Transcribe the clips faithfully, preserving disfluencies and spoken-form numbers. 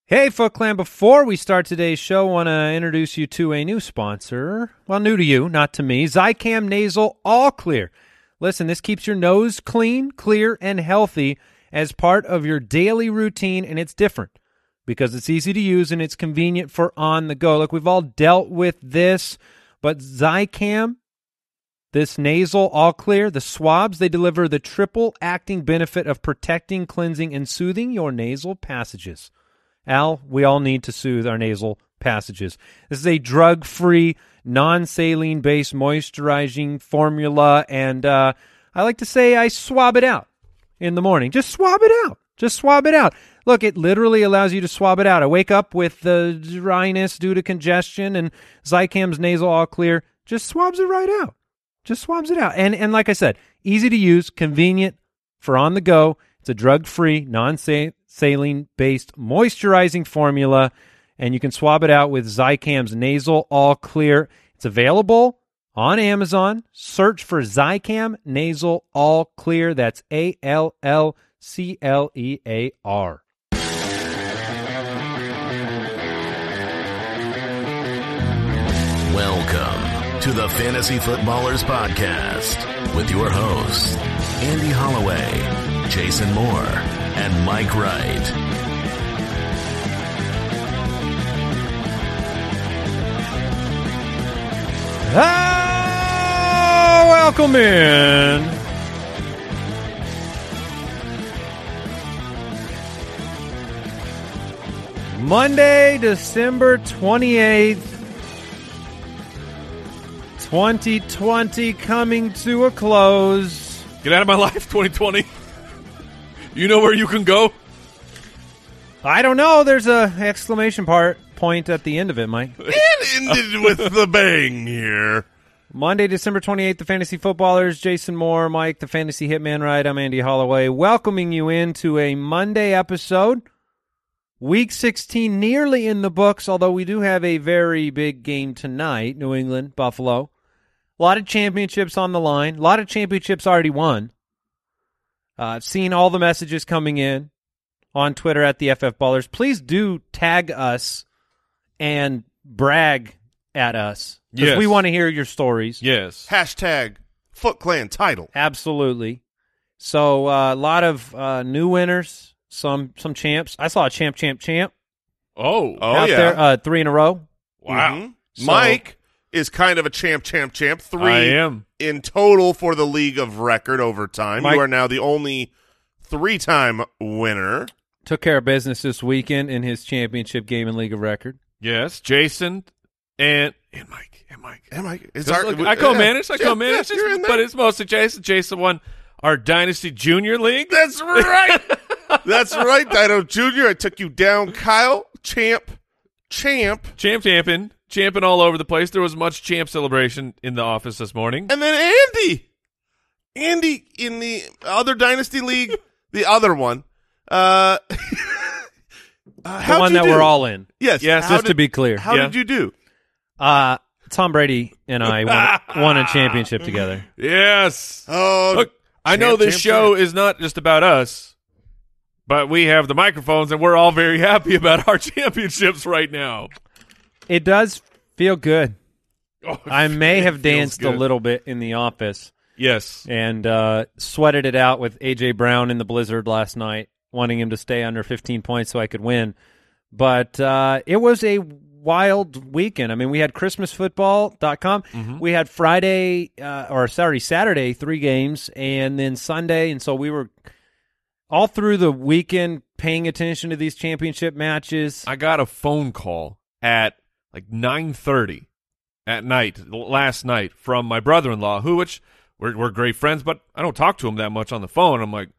Hey, Foot Clan, before we start today's show, I want to introduce you to a new sponsor. Well, new to you, not to me. Zicam Nasal All Clear. Listen, this keeps your nose clean, clear, and healthy as part of your daily routine, and it's different because it's easy to use and it's convenient for on the go. Look, we've all dealt with this, but Zicam, this nasal all clear, the swabs, they deliver the triple acting benefit of protecting, cleansing, and soothing your nasal passages. Al, we all need to soothe our nasal passages. This is a drug-free, non-saline-based moisturizing formula, and uh, I like to say I swab it out in the morning. Just swab it out. Just swab it out. Look, it literally allows you to swab it out. I wake up with the dryness due to congestion, and Zicam's Nasal All Clear just swabs it right out. Just swabs it out. And, and like I said, easy to use, convenient for on the go. It's a drug-free, non-saline-based moisturizing formula, and you can swab it out with Zicam's Nasal All Clear. It's available on Amazon. Search for Zicam Nasal All Clear. That's A L L C L E A R. Welcome to the Fantasy Footballers Podcast with your hosts, Andy Holloway, Jason Moore, and Mike Wright. Ah, welcome in. Monday, December twenty-eighth, twenty twenty coming to a close. Get out of my life, twenty twenty. You know where you can go? I don't know. There's a exclamation part point at the end of it, Mike. It ended with the bang here. Monday, December twenty-eighth, the Fantasy Footballers, Jason Moore, Mike, the Fantasy Hitman Right. I'm Andy Holloway, welcoming you into a Monday episode. Week sixteen nearly in the books, although we do have a very big game tonight, New England, Buffalo. A lot of championships on the line. A lot of championships already won. Uh, I've seen all the messages coming in on Twitter at the F F Ballers. Please do tag us and brag at us. Because yes. we want to hear your stories. Yes. Hashtag Foot Clan title. Absolutely. So uh, a lot of uh, new winners, some some champs. I saw a champ, champ, champ. Oh. Oh, out yeah. there, uh, three in a row. Wow. Mm-hmm. So- Mike is kind of a champ, champ, champ. Three I am. in total for the league of record over time. Mike- You are now the only three-time winner. Took care of business this weekend in his championship game in League of Record. Yes. Jason and and Mike. And Mike. And Mike, it's Just our, look, I co-manage. I yeah, co-manage. yeah, you're in there. But it's mostly Jason. Jason won our Dynasty Junior League. That's right. That's right, Dino Junior I took you down, Kyle. Champ, champ. Champ champion. Champing all over the place. There was much champ celebration in the office this morning. And then Andy. Andy in the other Dynasty League, the other one. Uh, uh, The how'd one you that do? we're all in. Yes. Yes, how Just did, to be clear. How Yeah. did you do? Uh, Tom Brady and I won, won a championship together. Yes. Oh, Look, I know champ, this champ, show champ. is not just about us, but we have the microphones, and we're all very happy about our championships right now. It does feel good. Oh, I may it have feels danced a good. little bit in the office Yes. and uh, sweated it out with A J Brown in the blizzard last night, wanting him to stay under fifteen points so I could win. But uh, it was a wild weekend. I mean, we had Christmas Football dot com. Mhm. We had Friday, uh, or sorry, Saturday, three games, and then Sunday. And so we were all through the weekend paying attention to these championship matches. I got a phone call at like nine thirty at night, l- last night, from my brother-in-law, who, which we're, we're great friends, but I don't talk to him that much on the phone. I'm like,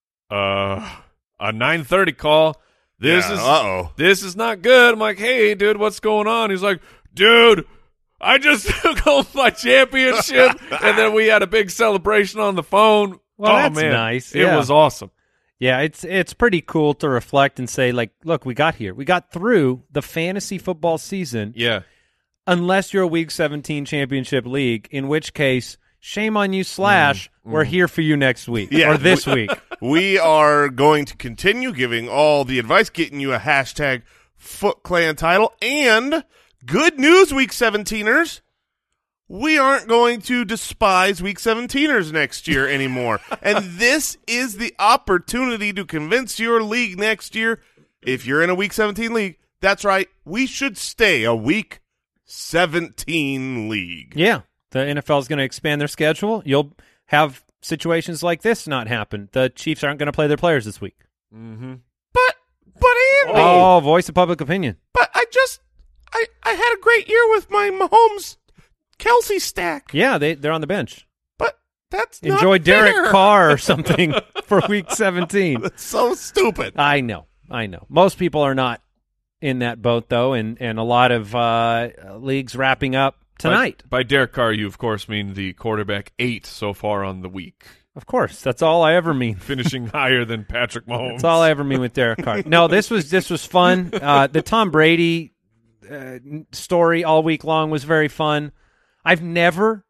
uh, a nine thirty call. This Yeah, is uh-oh. This is not good. I'm like, hey, dude, what's going on? He's like, dude, I just took home my championship, and then we had a big celebration on the phone. Well, oh, that's man. nice. It Yeah. was awesome. Yeah, it's it's pretty cool to reflect and say, like, look, we got here. We got through the fantasy football season, Yeah. unless you're a Week seventeen championship league, in which case shame on you slash Mm, we're mm. here for you next week Yeah, or this we- week. We are going to continue giving all the advice, getting you a hashtag Foot Clan title, and good news, Week seventeeners. We aren't going to despise Week seventeeners next year anymore. And this is the opportunity to convince your league next year, if you're in a Week seventeen league, that's right, we should stay a Week seventeen league. Yeah, the N F L is going to expand their schedule. You'll have situations like this not happen. The Chiefs aren't going to play their players this week. Mm-hmm. But, but Andy, Oh, voice of public opinion. but I just, I, I had a great year with my Mahomes Kelsey stack. Yeah, they, they're on the bench. But that's not Enjoy Derek fair. Carr or something for week seventeen. That's so stupid. I know. I know. Most people are not in that boat, though, and, and a lot of uh, leagues wrapping up tonight. By, by Derek Carr, you, of course, mean the quarterback eight so far on the week, Of course. That's all I ever mean. finishing higher than Patrick Mahomes. That's all I ever mean with Derek Carr. No, this was this was fun. Uh, the Tom Brady uh, story all week long was very fun. I've never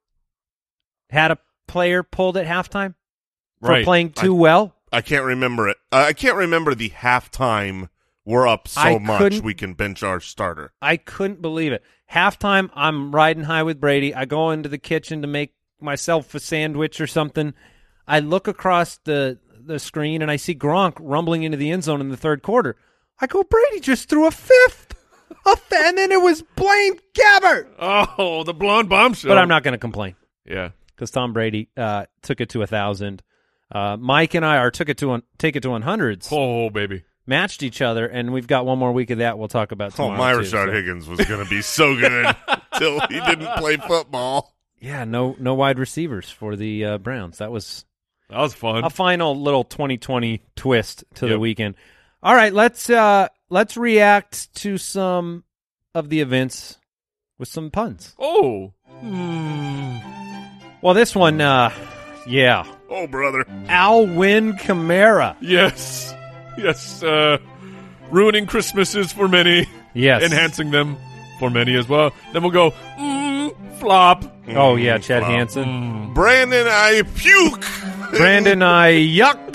had a player pulled at halftime for Right. playing too I- well. I can't remember it. Uh, I can't remember the halftime we're up so I much couldn't- we can bench our starter. I couldn't believe it. Halftime, I'm riding high with Brady. I go into the kitchen to make myself a sandwich or something. I look across the the screen and I see Gronk rumbling into the end zone in the third quarter. I go, Brady just threw a fifth. A f- and then it was Blaine Gabbert. Oh, the blonde bombshell. But I'm not going to complain Yeah. because Tom Brady uh, took it to a thousand. Uh, Mike and I are took it to one, take it to one hundreds. Oh, baby. Matched each other, and we've got one more week of that we'll talk about Oh, tomorrow. my too, Rashard so. Higgins was going to be so good until he didn't play football. Yeah, no no wide receivers for the uh, Browns. That was That was fun. a final little twenty twenty twist to the Yep. weekend. All right, let's uh, let's react to some of the events with some puns. Oh. Hmm. Well, this one, uh, yeah, Oh, brother. Alwyn Kamara. Yes. Yes. Uh, ruining Christmases for many. Yes. Enhancing them for many as well. Then we'll go, mm, flop. Oh yeah, Chad Wow. Hansen. Mm. Brandon, I puke. Brandon, I yuck.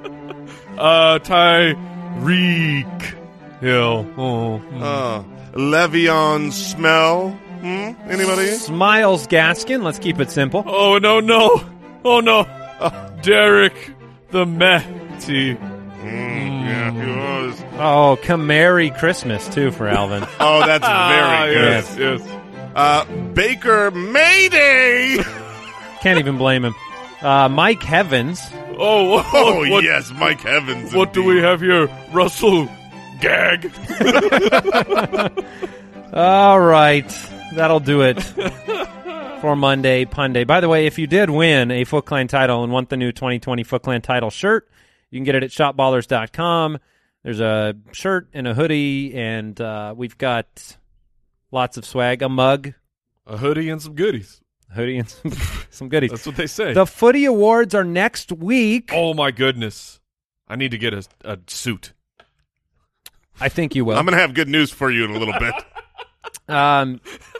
Uh, Tyreek Hill. Oh. mm. Uh, Le'Veon Smell. Hmm? Anybody? Smiles Gaskin. Let's keep it simple. Oh, no, no. Oh, no. Uh, Derek the Matty. Mm, yeah, he was. Oh, Kamari Christmas too for Alvin. Oh, that's Ah, very good. yes, yes. Uh, Baker Mayday. Can't even blame him. Uh, Mike Heavens. Oh, what, Oh, what, yes, Mike Evans. what do indeed. we have here? Russell Gag. All right. That'll do it for Monday Pun Day. By the way, if you did win a Foot Clan title and want the new twenty twenty Foot Clan title shirt, you can get it at shop ballers dot com. There's a shirt and a hoodie, and uh, we've got lots of swag, a mug, A hoodie and some goodies. hoodie, and some, some goodies. That's what they say. The Footy Awards are next week. Oh, my goodness. I need to get a, a suit. I think you will. I'm going to have good news for you in a little bit. Um,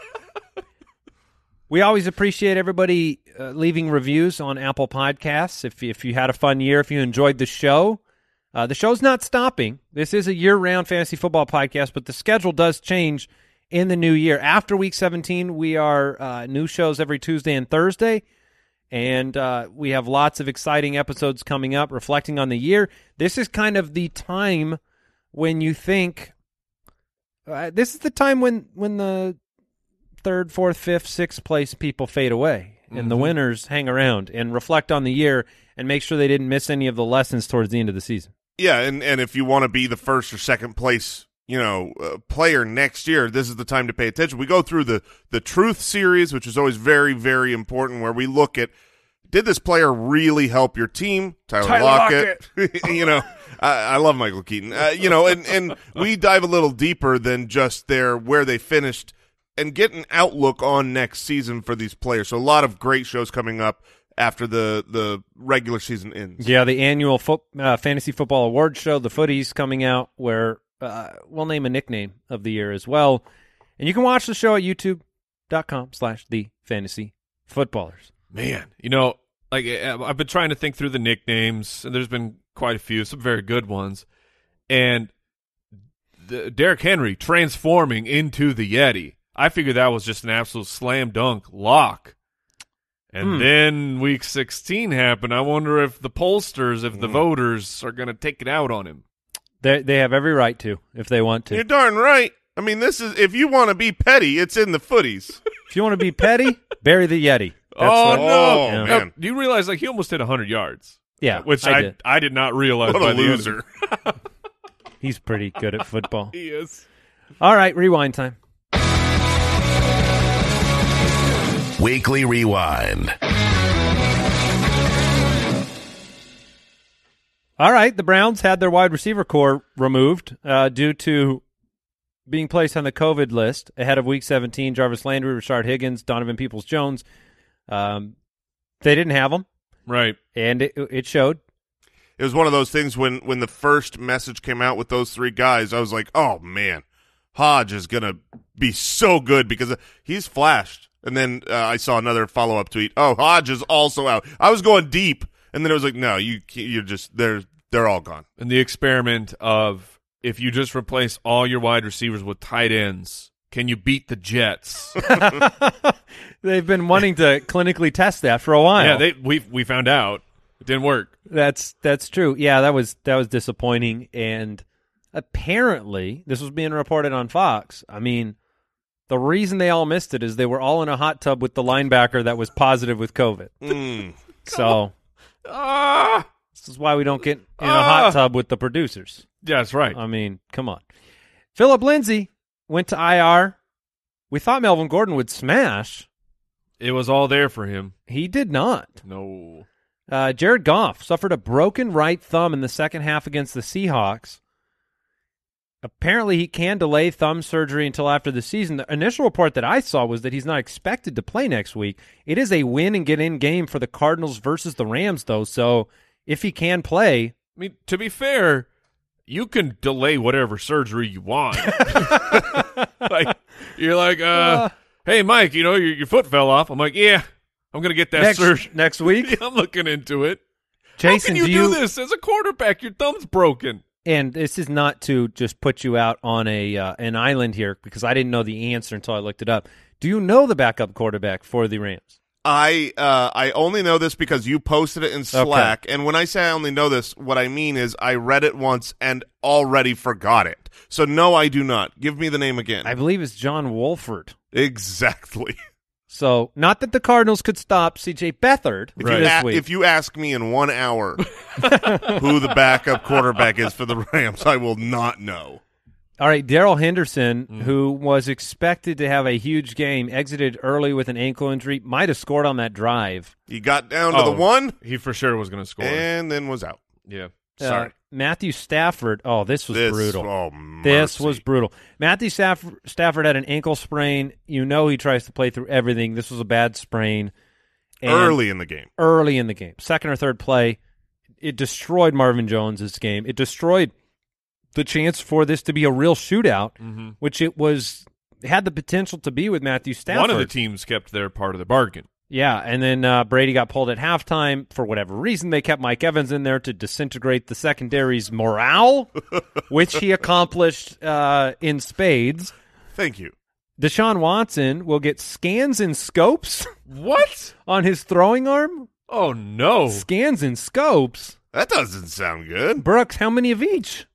we always appreciate everybody uh, leaving reviews on Apple Podcasts. If if you had a fun year, if you enjoyed the show, uh, the show's not stopping. This is a year-round fantasy football podcast, but the schedule does change in the new year. After Week seventeen, we are uh, new shows every Tuesday and Thursday, and uh, we have lots of exciting episodes coming up, reflecting on the year. This is kind of the time when you think. Uh, this is the time when, when the third, fourth, fifth, sixth place people fade away and Mm-hmm. the winners hang around and reflect on the year and make sure they didn't miss any of the lessons towards the end of the season. Yeah, and, and if you want to be the first or second place, you know, uh, player next year, this is the time to pay attention. We go through the, the Truth series, which is always very, very important, where we look at, did this player really help your team? Tyler, Tyler Lockett. You know, I, I love Michael Keaton. Uh, you know, and, and we dive a little deeper than just their where they finished and get an outlook on next season for these players. So a lot of great shows coming up after the, the regular season ends. Yeah, the annual fo- uh, Fantasy Football Awards show, the Footy's coming out, where uh, we'll name a nickname of the year as well. And you can watch the show at youtube dot com slash the fantasy footballers. Man, you know, like I've been trying to think through the nicknames, and there's been quite a few, some very good ones. And the, Derrick Henry transforming into the Yeti, I figured that was just an absolute slam dunk lock. And Hmm. then week sixteen happened. I wonder if the pollsters, if the Mm. voters are going to take it out on him. They they have every right to if they want to. You're darn right. I mean, this is if you want to be petty, it's in the footies. If you want to be petty, bury the Yeti. That's oh, what- no. Oh, Yeah. No, man. do you realize, like, he almost hit one hundred yards? Yeah, Which I I, did. I did not realize. What by a the end. loser. He's pretty good at football. He is. All right, rewind time. Weekly Rewind. All right, the Browns had their wide receiver core removed uh, due to being placed on the COVID list ahead of Week seventeen. Jarvis Landry, Rashard Higgins, Donovan Peoples-Jones. Um, they didn't have them, Right. and it, it showed. It was one of those things when, when the first message came out with those three guys, I was like, oh, man, Hodge is going to be so good because he's flashed. And then uh, I saw another follow-up tweet, oh, Hodge is also out. I was going deep, and then it was like, no, you, you're just they're they're all gone. And the experiment of if you just replace all your wide receivers with tight ends, can you beat the Jets? They've been wanting to clinically test that for a while. Yeah, they we we found out it didn't work. That's that's true. Yeah, that was that was disappointing. And apparently, this was being reported on Fox. I mean, the reason they all missed it is they were all in a hot tub with the linebacker that was positive with COVID. Mm. So Ah, this is why we don't get in a Ah. hot tub with the producers. yeah, that's right. I mean, come on. Philip Lindsay went to I R. We thought Melvin Gordon would smash. It was all there for him. He did not. No. Uh, Jared Goff suffered a broken right thumb in the second half against the Seahawks. Apparently, he can delay thumb surgery until after the season. The initial report that I saw was that he's not expected to play next week. It is a win and get in game for the Cardinals versus the Rams, though. So if he can play, I mean, to be fair, you can delay whatever surgery you want. Like you're like, uh, Uh. hey, Mike, you know your your foot fell off. I'm like, yeah, I'm gonna get that next, surgery. next week, I'm looking into it. Jason, How can you do do, you this as a quarterback? Your thumb's broken. and this is not to just put you out on a uh, an island here because I didn't know the answer until I looked it up. Do you know the backup quarterback for the Rams? I uh, I only know this because you posted it in Slack, and when I say I only know this, what I mean is I read it once and already forgot it. So no, I do not. Give me the name again. I believe it's John Wolford. Exactly. So, not that the Cardinals could stop C J Beathard If, Right. you this a- week. if you ask me in one hour who the backup quarterback is for the Rams, I will not know. All right, Darrell Henderson, Mm. who was expected to have a huge game, exited early with an ankle injury, might have scored on that drive. He got down to Oh. the one He for sure was gonna score. and then was out. yeah. Sorry. Uh, Matthew Stafford, oh, this was This, brutal. oh, This mercy. was brutal. Matthew Stafford, Stafford had an ankle sprain. You know he tries to play through everything. This was a bad sprain. And early in the game. Early in the game. Second or third play, it destroyed Marvin Jones' game. It destroyed the chance for this to be a real shootout, Mm-hmm. which it was had the potential to be with Matthew Stafford. One of the teams kept their part of the bargain. Yeah, and then uh, Brady got pulled at halftime. For whatever reason, they kept Mike Evans in there to disintegrate the secondary's morale, which he accomplished uh, in spades. Thank you. Deshaun Watson will get scans and scopes What? on his throwing arm. Oh no! Scans and scopes. That doesn't sound good. Brooks, how many of each?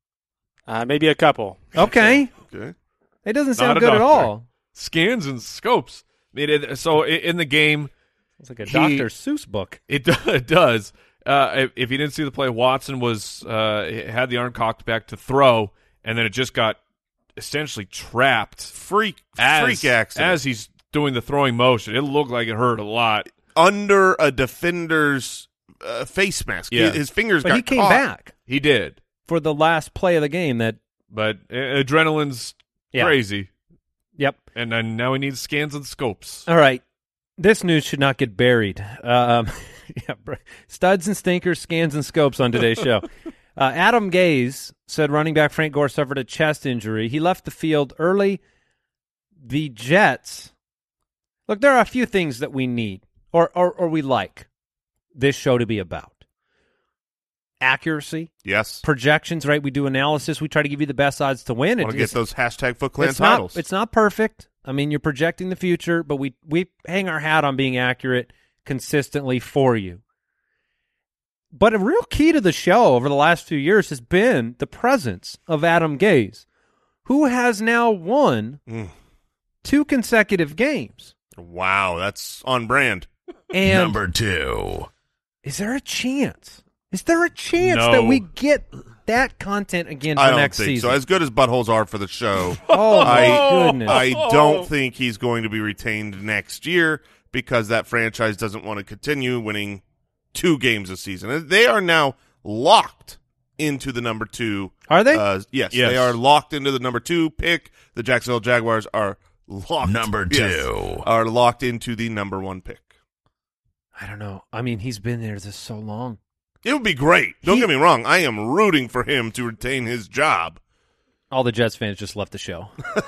Uh, maybe a couple. Okay. Okay. It doesn't sound Not a good at doctor. all. Scans and scopes. I mean, it, so i- in the game, It's like a He- Doctor Seuss book. it, do- it does. Uh, if, if you didn't see the play, Watson was uh, had the arm cocked back to throw, and then it just got essentially trapped Freak as, freak accident. as he's doing the throwing motion. It looked like it hurt a lot. under a defender's uh, face mask. Yeah. His, his fingers But got he came caught. back He did, for the last play of the game. That but uh, adrenaline's Yeah. crazy, Yep. and then now he needs scans and scopes. All right. This news should not get buried. Um, yeah, br- studs and stinkers, scans and scopes on today's show. Uh, Adam Gaze said running back Frank Gore suffered a chest injury. He left the field early. The Jets. Look, there are a few things that we need or, or, or we like this show to be about. Accuracy. Yes. Projections, right? We do analysis. We try to give you the best odds to win. Want to get those hashtag Foot Clan it's titles. Not, it's not perfect. I mean, you're projecting the future, but we, we hang our hat on being accurate consistently for you. But a real key to the show over the last few years has been the presence of Adam Gase, who has now won Mm. two consecutive games. Wow, that's on brand. And Number two. is there a chance? Is there a chance No. that we get that content again for I don't next think season? so. As good as buttholes are for the show, oh, my I- goodness. I don't think he's going to be retained next year because that franchise doesn't want to continue winning two games a season. And they are now locked into the number two. Are they? Uh, yes, Yes. they are locked into the number two pick. The Jacksonville Jaguars are locked. Number yes, two. are locked into the number one pick. I don't know. I mean, he's been there this so long. It would be great. Don't He- get me wrong. I am rooting for him to retain his job. All the Jets fans just left the show.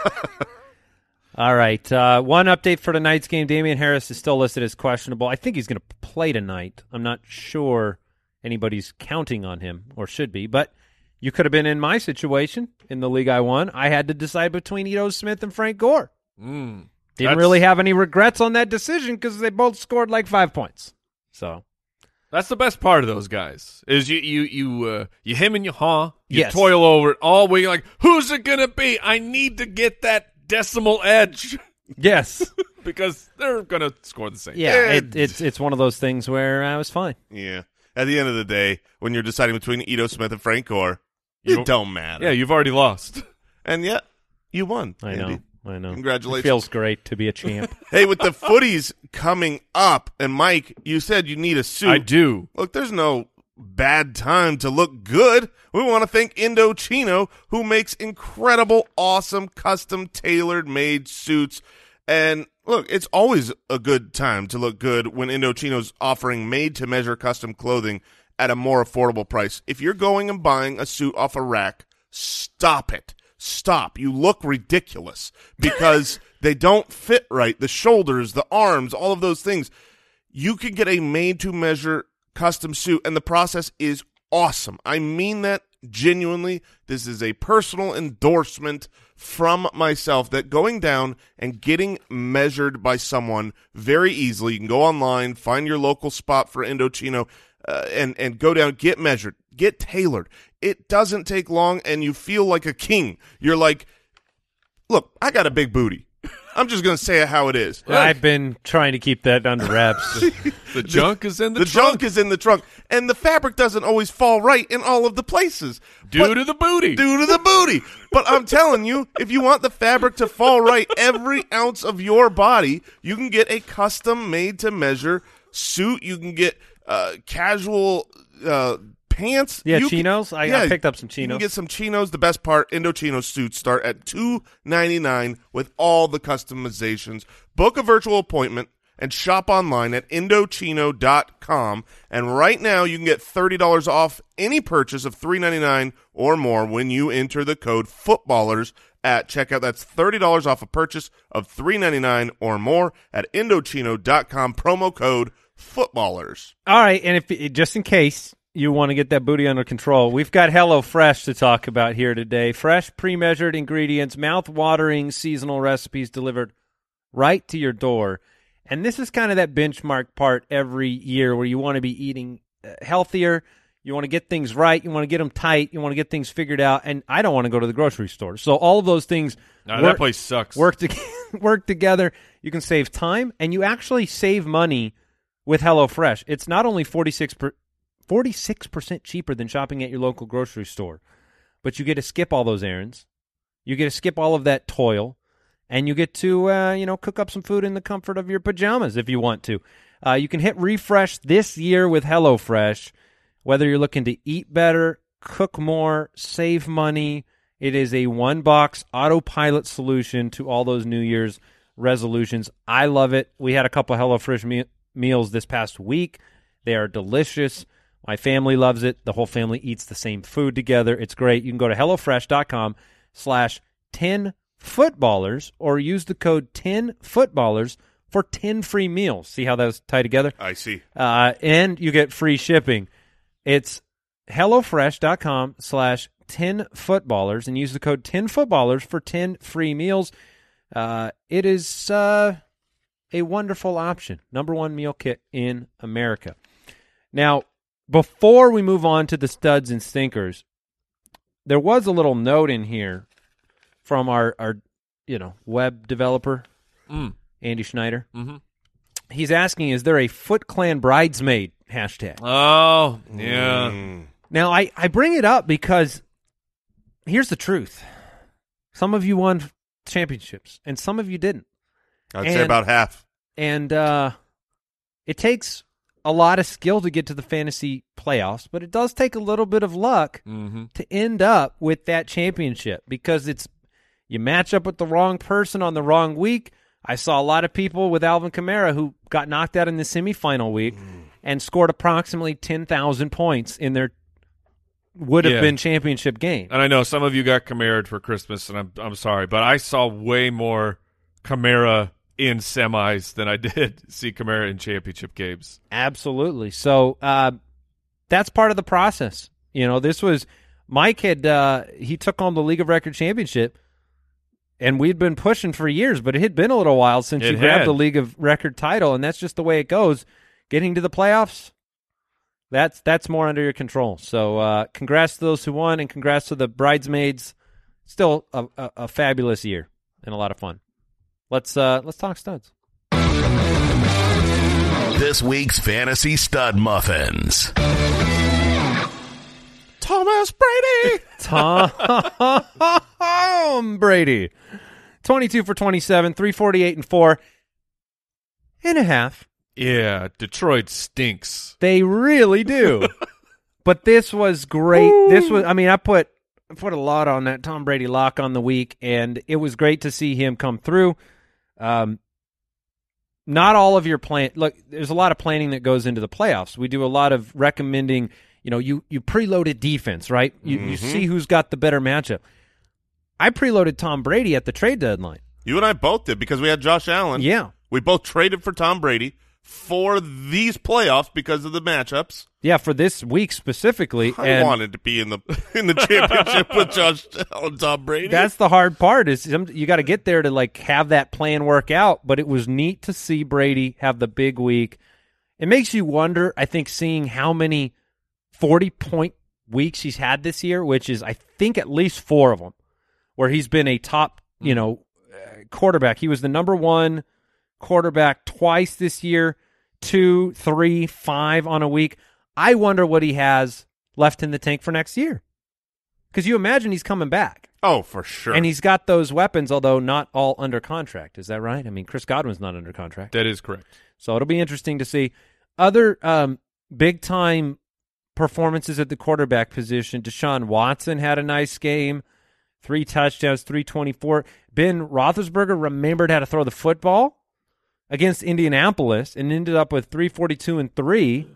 All right. Uh, one update for tonight's game. Damian Harris is still listed as questionable. I think he's going to play tonight. I'm not sure anybody's counting on him or should be, but you could have been in my situation in the league I won. I had to decide between Ito Smith and Frank Gore. Mm. Didn't That's- really have any regrets on that decision because they both scored like five points. So, That's the best part of those guys is you you you uh, you him and you haw, you Yes. toil over it all week. Like, who's it gonna be? I need to get that decimal edge yes. because they're gonna score the same. Yeah, it, it's it's one of those things where I was fine. Yeah. At the end of the day, when you're deciding between Ito Smith and Frank Gore, You- it don't matter. yeah. You've already lost. And yet, you won. I Andy. know. I know. Congratulations. It feels great to be a champ. Hey, with the footies coming up, and Mike, you said you need a suit. I do. Look, there's no bad time to look good. We want to thank Indochino, who makes incredible, awesome, custom, tailor-made suits. And look, it's always a good time to look good when Indochino's offering made-to-measure custom clothing at a more affordable price. If you're going and buying a suit off a rack, stop it. Stop. You look ridiculous because they don't fit right. The shoulders, the arms, all of those things. You can get a made-to-measure custom suit, and the process is awesome. I mean that genuinely. This is a personal endorsement from myself that going down and getting measured by someone very easily. You can go online, find your local spot for Indochino, uh, and, and go down, get measured, get tailored. It doesn't take long, and you feel like a king. You're like, look, I got a big booty. I'm just going to say it how it is. I've been trying to keep that under wraps. The junk is in the, The trunk junk is in the trunk, and the fabric doesn't always fall right in all of the places. due But- to the booty. due to the booty. But I'm telling you, if you want the fabric to fall right every ounce of your body, you can get a custom made-to-measure suit. You can get uh, casual uh, pants. Yeah, You can- chinos. I, yeah, I picked up some You chinos. can get some chinos. The best part, Indochino suits start at two ninety-nine with all the customizations. Book a virtual appointment and shop online at Indochino dot com. And right now, you can get thirty dollars off any purchase of three ninety-nine or more when you enter the code FOOTBALLERS at checkout. That's thirty dollars off a purchase of three ninety-nine or more at Indochino dot com. Promo code FOOTBALLERS. All right, and if just in case you want to get that booty under control, we've got HelloFresh to talk about here today. Fresh, pre-measured ingredients, mouth-watering seasonal recipes delivered right to your door. And this is kind of that benchmark part every year where you want to be eating uh, healthier, you want to get things right, you want to get them tight, you want to get things figured out, and I don't want to go to the grocery store. So all of those things No, work, that place sucks. work, to, work together. You can save time, and you actually save money with HelloFresh. It's not only forty-six percent forty-six percent cheaper than shopping at your local grocery store, but you get to skip all those errands. You get to skip all of that toil, and you get to uh, you know cook up some food in the comfort of your pajamas if you want to. Uh, you can hit refresh this year with HelloFresh, whether you're looking to eat better, cook more, save money. It is a one-box autopilot solution to all those New Year's resolutions. I love it. We had a couple of HelloFresh me- meals this past week. They are delicious. My family loves it. The whole family eats the same food together. It's great. You can go to HelloFresh.com slash 10 footballers or use the code ten footballers for ten free meals. See how those tie together? I see. Uh, and you get free shipping. It's HelloFresh.com slash 10 footballers and use the code ten footballers for ten free meals. Uh, it is uh, a wonderful option. Number one meal kit in America. Now, before we move on to the studs and stinkers, there was a little note in here from our, our you know, web developer, Mm. Andy Schneider. Mm-hmm. He's asking, is there a Foot Clan bridesmaid hashtag? Oh, yeah. Mm. Now, I, I bring it up because here's the truth. Some of you won championships, and some of you didn't. I'd And- say about half. And uh, it takes a lot of skill to get to the fantasy playoffs, but it does take a little bit of luck Mm-hmm. to end up with that championship because it's you match up with the wrong person on the wrong week. I saw a lot of people with Alvin Kamara who got knocked out in the semifinal week Mm. and scored approximately ten thousand points in their would have Yeah. been championship game. And I know some of you got Kamara for Christmas, and I'm I'm sorry, but I saw way more Kamara in semis than I did see Kamara in championship games. Absolutely. So uh, that's part of the process. You know, this was Mike had uh, he took home the League of Record championship, and we'd been pushing for years, but it had been a little while since It you grabbed had. the League of Record title, and that's just the way it goes. Getting to the playoffs, that's that's more under your control. So uh, congrats to those who won, and congrats to the bridesmaids. Still a, a, a fabulous year and a lot of fun. Let's uh, let's talk studs. This week's Fantasy Stud Muffins. Thomas Brady. Tom Brady. twenty-two for twenty-seven, three forty-eight and four and a half. Yeah, Detroit stinks. They really do. But this was great. This was, I mean, I put I put a lot on that Tom Brady lock on the week, and it was great to see him come through. Um, not all of your plan. Look, there's a lot of planning that goes into the playoffs. We do a lot of recommending. You know, you you preloaded defense, right? You you see who's got the better matchup. I preloaded Tom Brady at the trade deadline. You and I both did because we had Josh Allen. Yeah. We both traded for Tom Brady for these playoffs because of the matchups. Yeah, for this week specifically. I and wanted to be in the in the championship with Josh Allen, Tom Brady. that's the hard part is some- you got to get there to like have that plan work out. But it was neat to see Brady have the big week. It makes you wonder, I think, seeing how many forty-point weeks he's had this year, which is, I think, at least four of them, where he's been a top, you know, uh, quarterback. He was the number one quarterback twice this year, two, three, five on a week. I wonder what he has left in the tank for next year. Because you imagine he's coming back. oh, for sure. And he's got those weapons, although not all under contract. Is that right? I mean, Chris Godwin's not under contract. That is correct. So it'll be interesting to see. Other um, big-time performances at the quarterback position. Deshaun Watson had a nice game. Three touchdowns, three twenty-four. Ben Roethlisberger remembered how to throw the football against Indianapolis and ended up with three forty-two and three.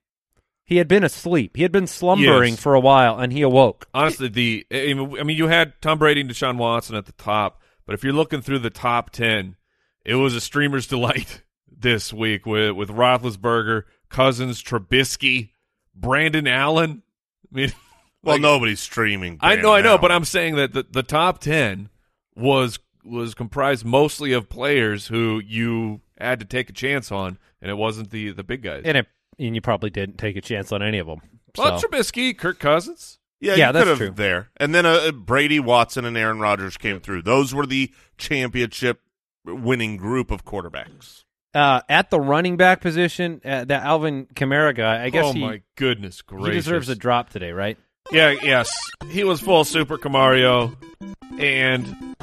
He had been asleep. He had been slumbering Yes. for a while, and he awoke. Honestly, the I mean, you had Tom Brady and Deshaun Watson at the top, but if you're looking through the top ten, it was a streamer's delight this week with with Roethlisberger, Cousins, Trubisky, Brandon Allen. I mean, well, like, nobody's streaming. I know, Brandon I know, Allen. but I'm saying that the, the top ten was was comprised mostly of players who you had to take a chance on, and it wasn't the the big guys. And, it, and you probably didn't take a chance on any of them. Well, So. Trubisky, Kirk Cousins. Yeah, Yeah, you that's could have true. there. And then uh, Brady, Watson, and Aaron Rodgers came through. Those were the championship winning group of quarterbacks. Uh, at the running back position, uh, that Alvin Kamara guy, I guess oh he, my goodness he gracious! deserves a drop today, right? Yeah, yes. He was full Super Camario. And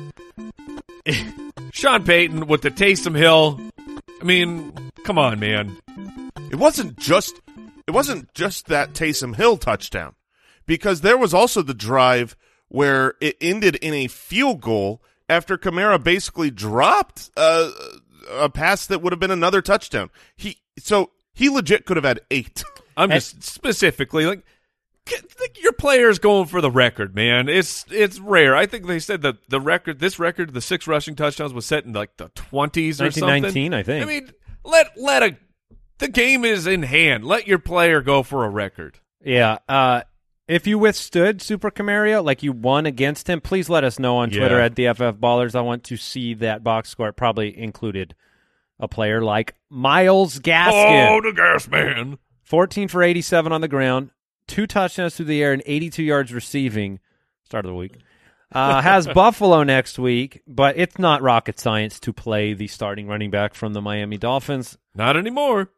Sean Payton with the Taysom Hill. I mean, come on, man. It wasn't just it wasn't just that Taysom Hill touchdown, because there was also the drive where it ended in a field goal after Kamara basically dropped uh, a pass that would have been another touchdown. He so he legit could have had eight. I'm just specifically like Your player's going for the record, man. It's it's rare. I think they said that the record, this record, the six rushing touchdowns was set in like the twenties or nineteen nineteen, something. I think. I mean, let let a the game is in hand. Let your player go for a record. Yeah. Uh, if you withstood Super Camario, like you won against him, please let us know on Twitter Yeah. at the F F Ballers. I want to see that box score. It probably included a player like Myles Gaskin. Oh, the gas man. fourteen for eighty-seven on the ground, two touchdowns through the air, and eighty-two yards receiving. Start of the week. Uh, has Buffalo next week, but it's not rocket science to play the starting running back from the Miami Dolphins. Not anymore.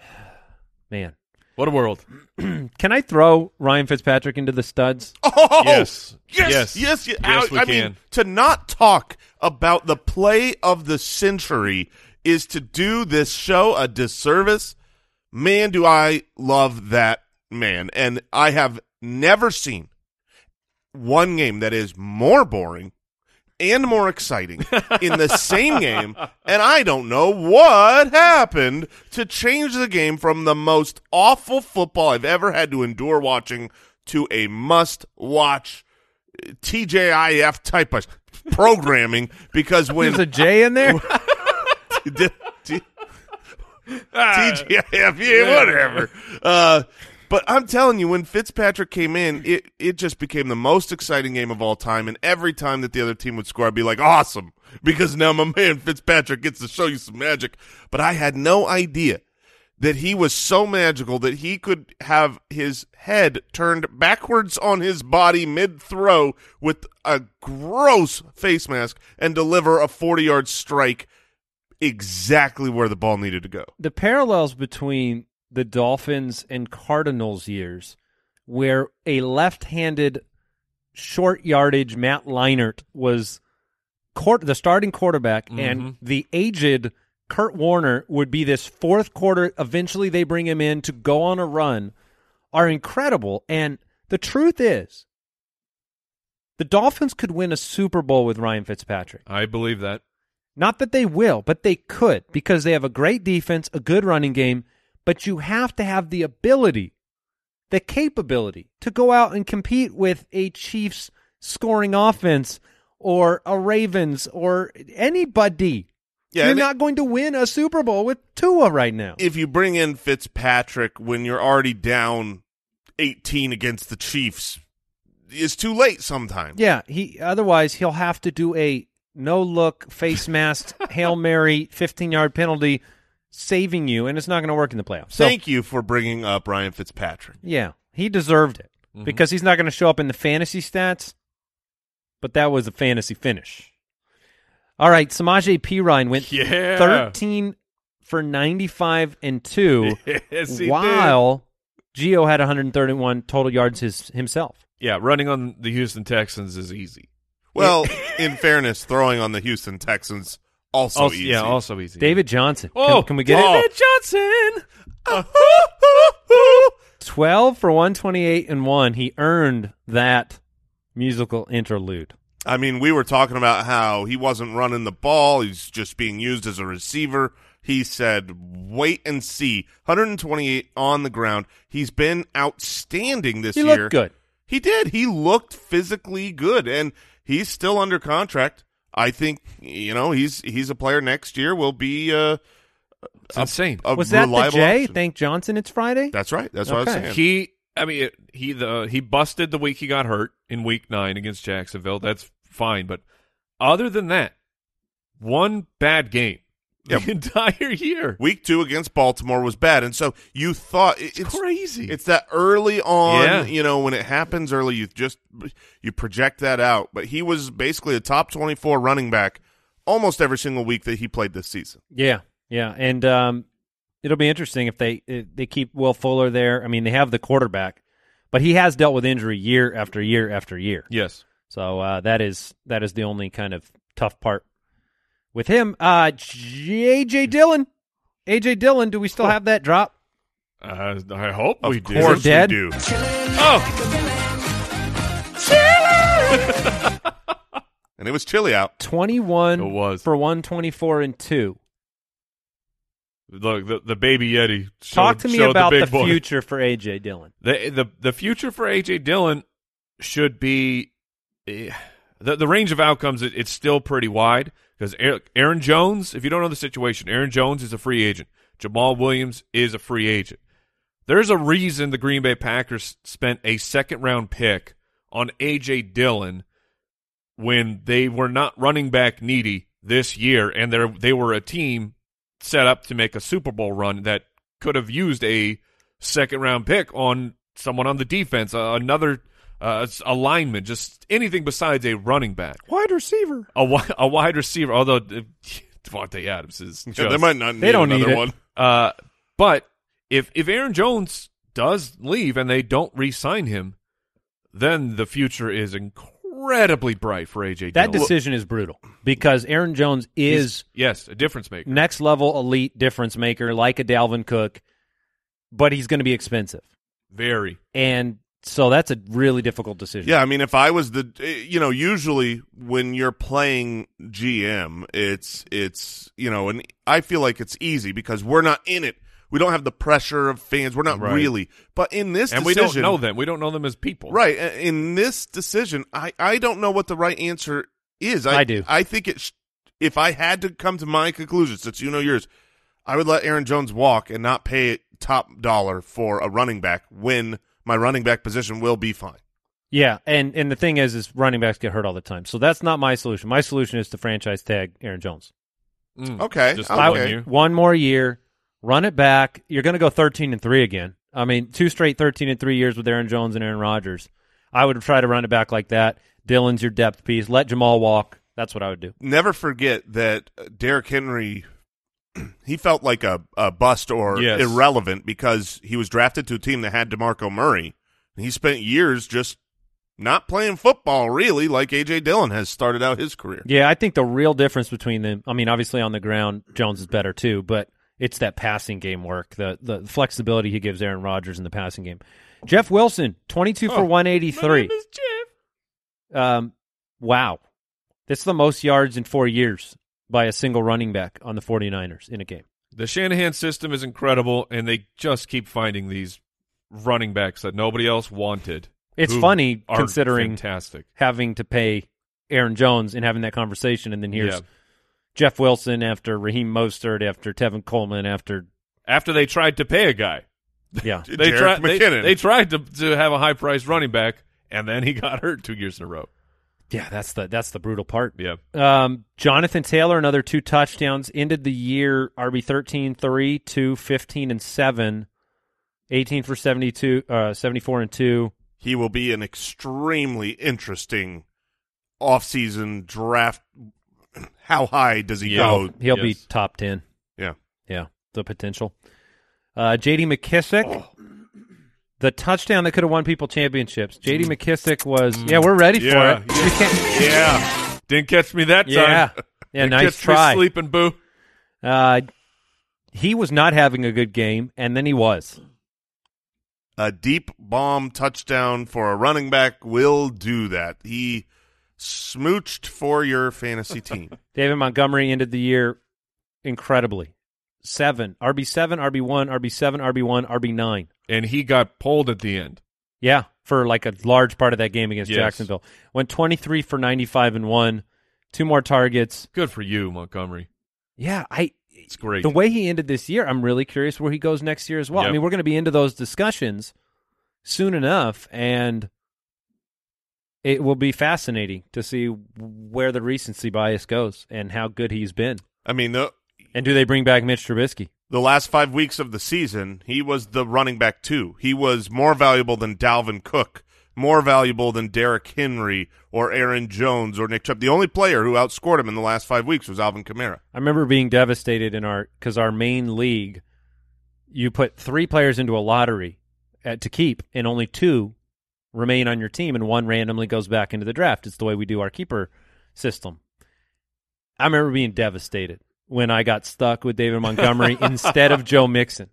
Man. What a world. Can I throw Ryan Fitzpatrick into the studs? Oh, Yes. yes, Yes. yes, yes. Yes, I, we I can. mean, to not talk about the play of the century is to do this show a disservice. Man, do I love that man. And I have never seen one game that is more boring and more exciting in the same game, and I don't know what happened to change the game from the most awful football I've ever had to endure watching to a must-watch T J I F type of programming, because when There's a J in there? T- T- T G I F, yeah, whatever. Uh, but I'm telling you, when Fitzpatrick came in, it, it just became the most exciting game of all time, and every time that the other team would score, I'd be like, awesome, because now my man Fitzpatrick gets to show you some magic. But I had no idea that he was so magical that he could have his head turned backwards on his body mid-throw with a gross face mask and deliver a forty-yard strike exactly where the ball needed to go. The parallels between the Dolphins and Cardinals years, where a left-handed short yardage Matt Leinart was court, the starting quarterback, Mm-hmm. and the aged Kurt Warner would be this fourth quarter. Eventually they bring him in to go on a run, are incredible. And the truth is, the Dolphins could win a Super Bowl with Ryan Fitzpatrick. I believe that. Not that they will, but they could, because they have a great defense, a good running game, but you have to have the ability, the capability to go out and compete with a Chiefs scoring offense or a Ravens or anybody. Yeah, You're and not going to win a Super Bowl with Tua right now. if you bring in Fitzpatrick when you're already down eighteen against the Chiefs, it's too late sometimes. Yeah, he otherwise he'll have to do a no-look, face mask, Hail Mary, fifteen-yard penalty, saving you, and it's not going to work in the playoffs. So, Thank you for bringing up Ryan Fitzpatrick. yeah, he deserved it Mhm. because he's not going to show up in the fantasy stats, but that was a fantasy finish. All right, Samaje Perine went Yeah. thirteen for ninety-five and two, Yes, he while Gio had one hundred thirty-one total yards his, himself. did. Yeah, running on the Houston Texans is easy. Well, in fairness, throwing on the Houston Texans also, Also- easy. Yeah, also easy. David Johnson. Oh, can, can we get oh. it? David Johnson. twelve for one twenty-eight and one. He earned that musical interlude. I mean, we were talking about how he wasn't running the ball. He's just being used as a receiver. He said, wait and see. one hundred twenty-eight on the ground. He's been outstanding this He year. looked good. He did. He looked physically good, and he's still under contract. I think, you know, he's he's a player next year will be uh, It's insane. a Was that the reliable J? option. Thank Johnson, it's Friday? That's right. That's what I was Okay. saying. He, I mean, it, he the he busted the week he got hurt in Week Nine against Jacksonville. That's fine, but other than that, one bad game Yep. the entire year. Week two against Baltimore was bad, and so you thought it- It's, it's crazy. It's that early on, Yeah. you know, when it happens early, you just you project that out. But he was basically a top twenty-four running back almost every single week that he played this season. Yeah, yeah, and um, it'll be interesting if they if they keep Will Fuller there. I mean, they have the quarterback, but he has dealt with injury year after year after year. yes. So uh, that is that is the only kind of tough part with him. Uh, A J Dillon, A J Dillon, do we still have that drop? Uh, I hope Of we do. course Is it dead? we do. Oh, And it was chilly out. Twenty-one it was. for one twenty-four and two. Look, the, the baby Yeti showed, Talk to me showed about the, the, big boy. future for A J. Dillon. The, the, the future for A J. Dillon should be eh, the, the range of outcomes, it, it's still pretty wide because Aaron Jones, if you don't know the situation, Aaron Jones is a free agent. Jamal Williams is a free agent. There's a reason the Green Bay Packers spent a second-round pick on A J. Dillon when they were not running back needy this year, and they they were a team set up to make a Super Bowl run that could have used a second-round pick on someone on the defense, uh, another uh, a lineman, just anything besides a running back. Wide receiver. A, wi- a wide receiver, although uh, Devontae Adams is just... Yeah, they might not need They don't another need it. one. Uh, but if if Aaron Jones does leave and they don't re-sign him, then the future is incredibly bright for A J. That Dillon. decision is brutal because Aaron Jones is He's- yes, a difference maker. next level elite difference maker like a Dalvin Cook, but he's going to be expensive. Very. And so that's a really difficult decision. Yeah, I mean, if I was the, you know, usually when you're playing G M, it's, it's, you know, and I feel like it's easy because we're not in it. We don't have the pressure of fans. We're not Right. really. But in this And decision. we don't know them. We don't know them as people. Right. uh, In this decision, I, I don't know what the right answer is. I, I do. I think it, sh- if I had to come to my conclusion, since you know yours, I would let Aaron Jones walk and not pay top dollar for a running back when my running back position will be fine. Yeah, and, and the thing is, is running backs get hurt all the time. So that's not my solution. My solution is to franchise tag Aaron Jones. Mm. Okay. Just okay. one year. One more year, run it back. You're going to go thirteen and three again. I mean, two straight thirteen and three years with Aaron Jones and Aaron Rodgers. I would try to run it back like that. Dillon's your depth piece. Let Jamal walk. That's what I would do. Never forget that Derrick Henry, he felt like a, a bust or Yes. irrelevant because he was drafted to a team that had DeMarco Murray. And he spent years just not playing football, really, like A J. Dillon has started out his career. Yeah, I think the real difference between them, I mean, obviously on the ground, Jones is better too, but it's that passing game work, the the flexibility he gives Aaron Rodgers in the passing game. Jeff Wilson, twenty-two for Oh, one eighty-three. My name is Jeff. Um, wow. That's the most yards in four years by a single running back on the 49ers in a game. The Shanahan system is incredible, and they just keep finding these running backs that nobody else wanted. It's who funny are considering fantastic. having to pay Aaron Jones and having that conversation, and then here's Yeah. Jeff Wilson after Raheem Mostert, after Tevin Coleman, after, After they tried to pay a guy. yeah. They Jerick tried they, McKinnon. they tried to to have a high priced running back, and then he got hurt two years in a row. Yeah, that's the that's the brutal part. Yeah. Um, Jonathan Taylor, another two touchdowns, ended the year R B thirteen, three, two, fifteen, and seven, eighteen for seventy-two, uh, seventy-four and two. He will be an extremely interesting offseason draft. How high does he Yeah. go? He'll be Yes. top ten. Yeah. Yeah, the potential. Uh, J D McKissick, the touchdown that could have won people championships. J D McKissick was, yeah, we're ready Yeah, for it. yeah. You can't, Yeah. Didn't catch me that time. yeah, yeah, Didn't nice catch try. Me sleeping, boo. Uh, he was not having a good game, and then he was. A deep bomb touchdown for a running back will do that. He smooched for your fantasy team. David Montgomery ended the year incredibly. Seven, R B seven, R B one, R B seven, R B one, R B nine. And he got pulled at the end. Yeah, for like a large part of that game against Yes. Jacksonville. Went twenty-three for ninety-five and one. Two more targets. Good for you, Montgomery. Yeah, I It's great. the way he ended this year, I'm really curious where he goes next year as well. I Yep. mean, we're going to be into those discussions soon enough, and it will be fascinating to see where the recency bias goes and how good he's been. I mean, the, And do they bring back Mitch Trubisky? the last five weeks of the season, he was the running back two. He was more valuable than Dalvin Cook, more valuable than Derrick Henry or Aaron Jones or Nick Chubb. The only player who outscored him in the last five weeks was Alvin Kamara. I remember being devastated in our because our main league, you put three players into a lottery at, to keep, and only two remain on your team, and one randomly goes back into the draft. It's the way we do our keeper system. I remember being devastated when I got stuck with David Montgomery instead of Joe Mixon.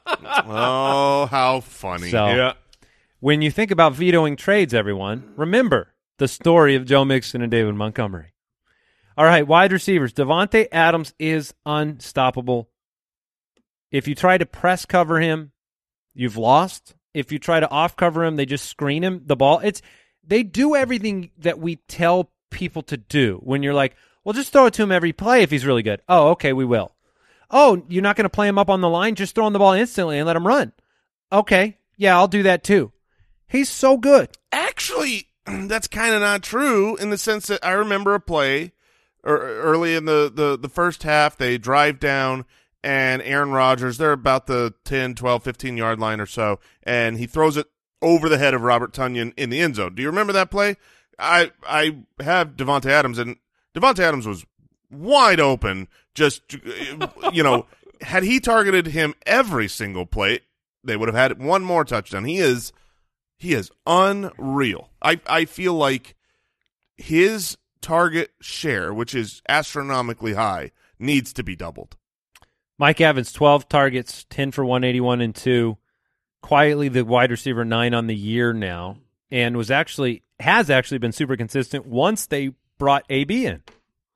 Oh, how funny. So yeah. when you think about vetoing trades, everyone, remember the story of Joe Mixon and David Montgomery. All right, wide receivers. Devontae Adams is unstoppable. If you try to press cover him, you've lost. If you try to off cover him, they just screen him the ball. It's they do everything that we tell people to do when you're like, well, just throw it to him every play if he's really good. Oh, okay, we will. Oh, you're not going to play him up on the line? Just throw him the ball instantly and let him run. Okay, yeah, I'll do that too. He's so good. Actually, that's kind of not true in the sense that I remember a play er, early in the, the, the first half. They drive down, and Aaron Rodgers, they're about the ten, twelve, fifteen-yard line or so, and he throws it over the head of Robert Tonyan in the end zone. Do you remember that play? I I have Devontae Adams, and Devontae Adams was wide open. Just, you know, had he targeted him every single play, they would have had one more touchdown. He is he is unreal. I, I feel like his target share, which is astronomically high, needs to be doubled. Mike Evans, twelve targets, ten for one eighty-one and two. Quietly the wide receiver nine on the year now, and was actually has actually been super consistent once they brought A B in.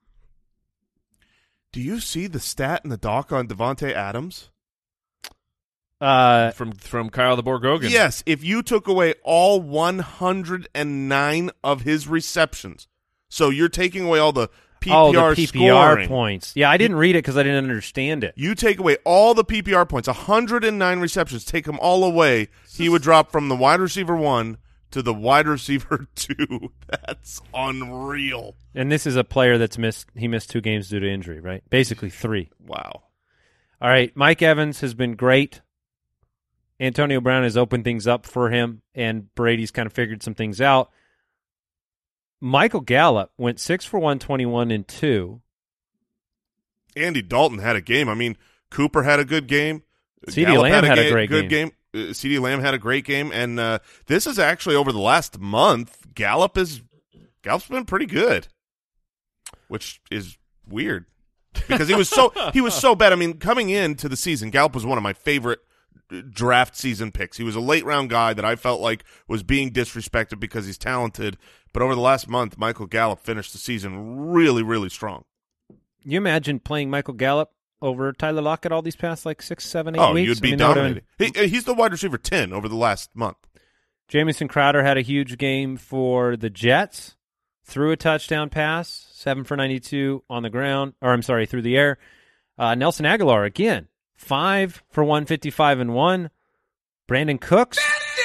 Do you see the stat in the doc on Devontae Adams? Uh, from from Kyle the Borgogan. Yes, if you took away all one hundred nine of his receptions, so you're taking away all the P P R, oh, the P P R scoring. points. Yeah, I didn't read it because I didn't understand it. You take away all the P P R points, one hundred nine receptions, take them all away, he would drop from the wide receiver one to the wide receiver two. That's unreal. And this is a player that's missed. He missed two games due to injury, right? Basically three. Wow. All right, Mike Evans has been great. Antonio Brown has opened things up for him, and Brady's kind of figured some things out. Michael Gallup went six for one twenty-one and two. Andy Dalton had a game. I mean, Cooper had a good game. CeeDee Lamb had a, had ga- a great good game. game. Uh, CeeDee Lamb had a great game, and uh, this is actually over the last month. Gallup is Gallup's been pretty good, which is weird because he was so he was so bad. I mean, coming into the season, Gallup was one of my favorite draft season picks. He was a late round guy that I felt like was being disrespected because he's talented. But over the last month, Michael Gallup finished the season really, really strong. You imagine playing Michael Gallup over Tyler Lockett all these past like six, seven, eight oh, weeks? you'd be I mean, that would've dominating. He, he's the wide receiver ten over the last month. Jamison Crowder had a huge game for the Jets. Threw a touchdown pass, seven for ninety-two on the ground, or I'm sorry, through the air. Uh, Nelson Aguilar, again, five for one fifty-five and one. Brandon Cooks.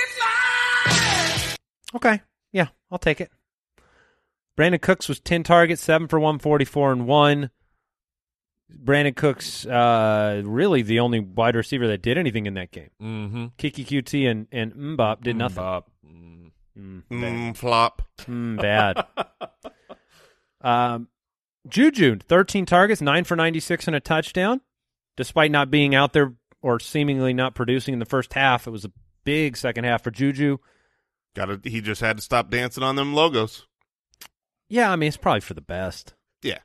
Okay, yeah, I'll take it. Brandon Cooks was ten targets, seven for one forty-four and one. Brandon Cooks, uh, really the only wide receiver that did anything in that game. Mm-hmm. Kiki Q T and, and Mbop did nothing. Mbop. Mm. Mm, Mm, flop. Mm, bad. um, Juju, thirteen targets, nine for ninety-six and a touchdown. Despite not being out there or seemingly not producing in the first half, it was a big second half for Juju. Got to. He just had to stop dancing on them logos. Yeah, I mean, it's probably for the best. Yeah.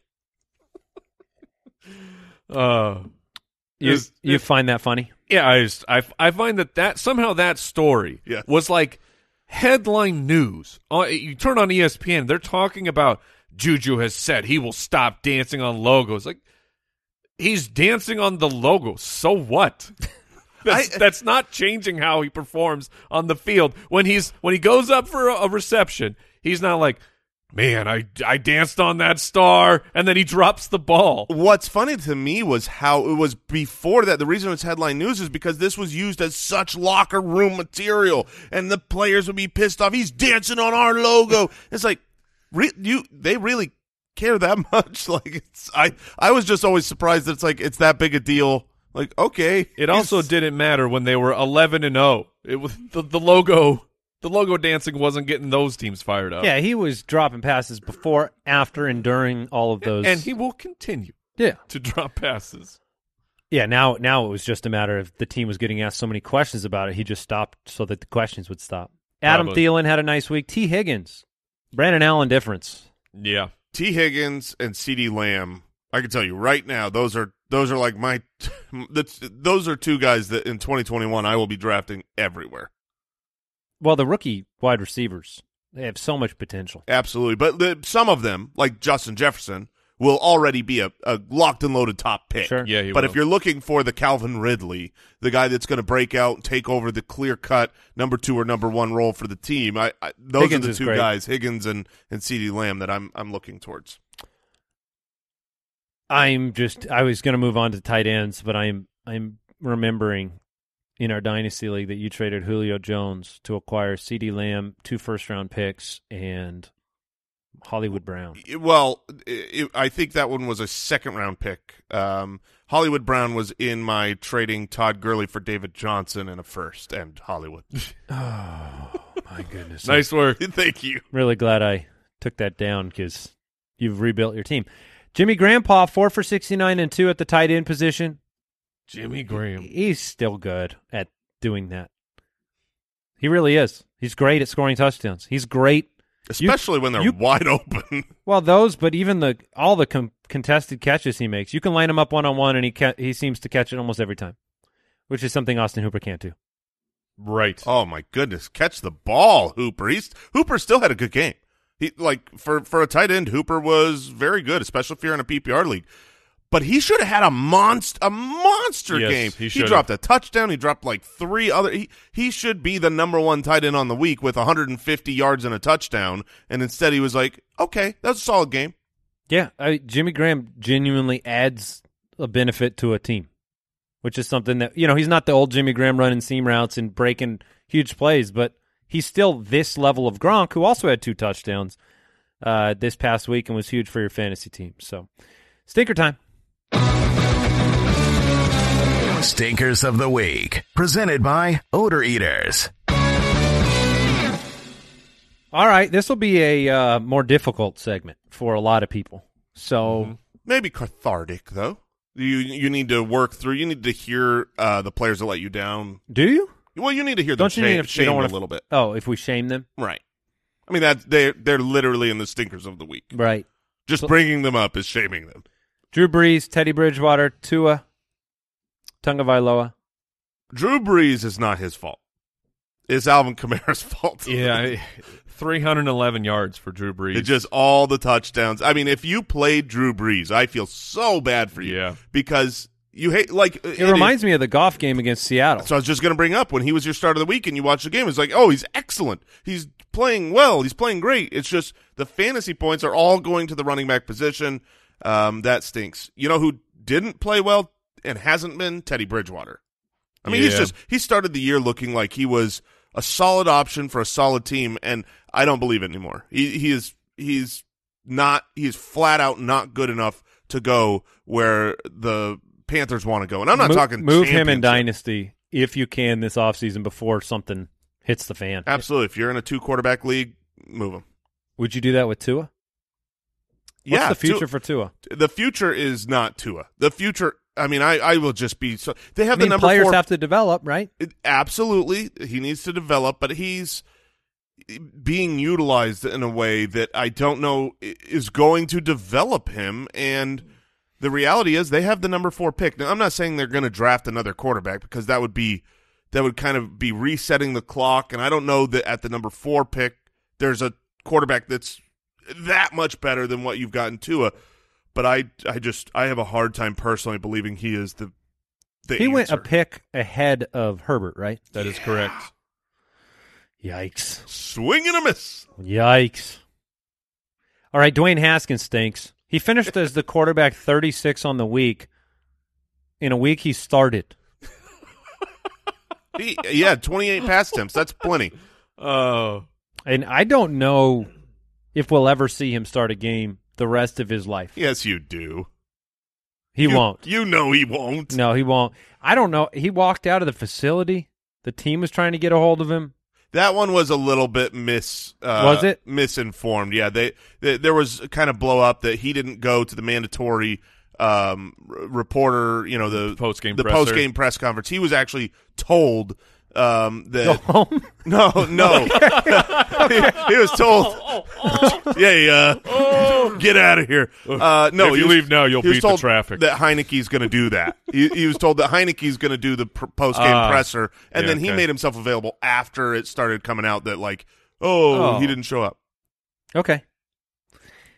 Uh, You, is- you if- find that funny? yeah, I just I I find that that somehow that story Yeah. was like headline news. Uh, you turn on E S P N, they're talking about Juju has said he will stop dancing on logos. Like he's dancing on the logo. So what? That's, I- that's not changing how he performs on the field. When he's when he goes up for a, a reception, he's not like, man, I I danced on that star, and then he drops the ball. What's funny to me was how it was before that. The reason it's headline news is because this was used as such locker room material, and the players would be pissed off. He's dancing on our logo. It's like, re- you they really care that much? Like, it's I I was just always surprised that it's like it's that big a deal. Like, okay, It also he's- didn't matter when they were eleven and oh. It was the, the logo. The logo dancing wasn't getting those teams fired up. Yeah, he was dropping passes before, after, and during all of those. And he will continue yeah. to drop passes. Yeah, now now it was just a matter of the team was getting asked so many questions about it, he just stopped so that the questions would stop. Adam Probably. Thielen had a nice week. T. Higgins, Brandon Allen difference. Yeah. T. Higgins and CeeDee Lamb. I can tell you right now, those are those are like my that's, those are two guys that in twenty twenty-one I will be drafting everywhere. Well, the rookie wide receivers, they have so much potential. Absolutely, but the, some of them, like Justin Jefferson, will already be a, a locked and loaded top pick. Sure. Yeah, he but will. if you're looking for the Calvin Ridley, the guy that's going to break out and take over the clear-cut number two or number one role for the team, I, I those Higgins are the is two great. guys, Higgins and, and CeeDee Lamb, that I'm I'm looking towards. I'm just I was going to move on to tight ends, but I'm I'm remembering in our dynasty league that you traded Julio Jones to acquire CeeDee Lamb, two first-round picks, and Hollywood Brown. Well, it, I think that one was a second-round pick. Um, Hollywood Brown was in my trading Todd Gurley for David Johnson in a first, and Hollywood. Oh, my goodness. Nice work. Thank you. Really glad I took that down because you've rebuilt your team. Jimmy Grandpa, four for sixty-nine and two at the tight end position. Jimmy Graham. He's still good at doing that. He really is. He's great at scoring touchdowns. He's great. Especially when they're you- wide open. Well, those, but even the all the com- contested catches he makes, you can line him up one-on-one, and he ca- he seems to catch it almost every time, which is something Austin Hooper can't do. Right. Oh, my goodness. Catch the ball, Hooper. He's, Hooper still had a good game. He like for, for a tight end, Hooper was very good, especially if you're in a P P R league. But he should have had a monster, a monster Yes, game. he He, should've. dropped a touchdown. He dropped like three other. He, he should be the number one tight end on the week with one hundred fifty yards and a touchdown. And instead, he was like, "Okay, that's a solid game." Yeah, I, Jimmy Graham genuinely adds a benefit to a team, which is something that, you know, he's not the old Jimmy Graham running seam routes and breaking huge plays, but he's still this level of Gronk, who also had two touchdowns uh, this past week and was huge for your fantasy team. So, stinker time. Stinkers of the Week, presented by Odor Eaters. All right, this will be a uh, more difficult segment for a lot of people. So, Mm-hmm. Maybe cathartic though. You you need to work through. You need to hear uh, the players that let you down. do you? Well, you need to hear them Don't you shame, need if you shame don't a want little bit, Oh, if we shame them? right? I mean that they they're literally in the stinkers of the week. Right. Just bringing them up is shaming them. Drew Brees, Teddy Bridgewater, Tua, Tagovailoa. Drew Brees is not his fault. It's Alvin Kamara's fault. Yeah, I- three hundred eleven yards for Drew Brees. It's just all the touchdowns. I mean, if you played Drew Brees, I feel so bad for you. Yeah. Because you hate, like. It reminds me of the golf game against Seattle. So I was just going to bring up when he was your start of the week and you watch the game, it's like, oh, he's excellent. He's playing well. He's playing great. It's just the fantasy points are all going to the running back position. Um, that stinks. You know who didn't play well and hasn't been? Teddy Bridgewater. I mean, he's Yeah. just he started the year looking like he was a solid option for a solid team, and I don't believe it anymore. He he is he's not he's flat out not good enough to go where the Panthers want to go. And I'm not Mo- talking move him in championship. Dynasty if you can this offseason before something hits the fan. Absolutely. If you're in a two quarterback league, move him. Would you do that with Tua? What's yeah, the future Tua- for Tua? The future is not Tua. The future. I mean, I, I will just be so. They have I mean, the number players four. have to develop, right? It- absolutely, he needs to develop, but he's being utilized in a way that I don't know i- is going to develop him. And the reality is, they have the number four pick. Now, I'm not saying they're going to draft another quarterback because that would be that would kind of be resetting the clock. And I don't know that at the number four pick, there's a quarterback that's that much better than what you've gotten Tua. But I, I just, I have a hard time personally believing he is the. the He went a answer. pick ahead of Herbert, right? That is correct. Yikes. Swing and a miss. Yikes. All right, Dwayne Haskins stinks. He finished as the quarterback thirty-six on the week. In a week he started. He, yeah, twenty-eight pass attempts. That's plenty. Oh, And I don't know if we'll ever see him start a game the rest of his life. Yes, you do. He You- won't. You know he won't. No, he won't. I don't know. He walked out of the facility. The team was trying to get a hold of him. That one was a little bit mis. Uh, Was it? misinformed? Yeah, they, they there was a kind of blow up that he didn't go to the mandatory um, r- reporter. You know the Post-game the presser. post game press conference. He was actually told um, Go that home. no, no, he, he was told. yeah, uh, get out of here. Uh, no, If he you was- leave now, you'll he was beat the told traffic. That Heineke's going to do that. he, he was told that Heineke's going to do the pr- post game Ah, presser, and yeah, then he okay. made himself available after it started coming out that like, oh, Oh. he didn't show up. Okay.